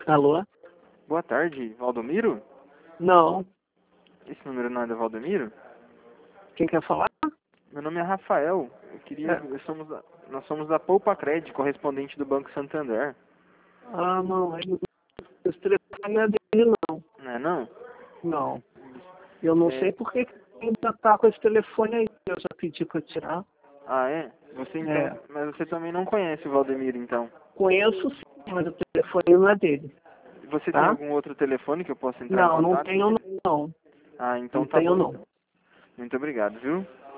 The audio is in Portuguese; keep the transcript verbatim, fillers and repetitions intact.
Alô? Boa tarde, Valdomiro? Não. Esse número não é do Valdomiro? Quem quer falar? Meu nome é Rafael. Eu queria. É. Eu somos, da- nós somos da Poupa Cred, correspondente do Banco Santander. Ah, não. Ele, esse telefone não é dele, não. Não é não? Não. Eu não É. sei por que que ainda tá com esse telefone aí. Eu já pedi pra tirar. Ah, é? Você então. É. Mas você também não conhece o Valdemiro, então. Conheço sim, mas o telefone não é dele. Você tem Tá? algum outro telefone que eu possa entrar em Não, não contato? tenho não. Ah, então Não tá tenho bom. não. Então. Muito obrigado, viu?